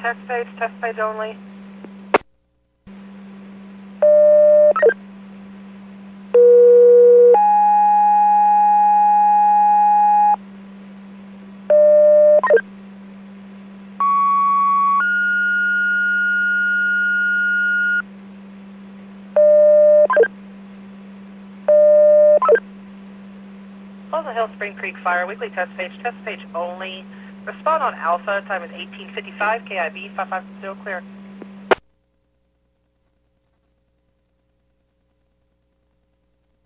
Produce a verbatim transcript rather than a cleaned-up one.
Test page, test page only. Pleasant Hill Spring Creek Fire, weekly test page, test page only. Respond on Alpha, time is eighteen fifty-five, K I B five five zero, clear.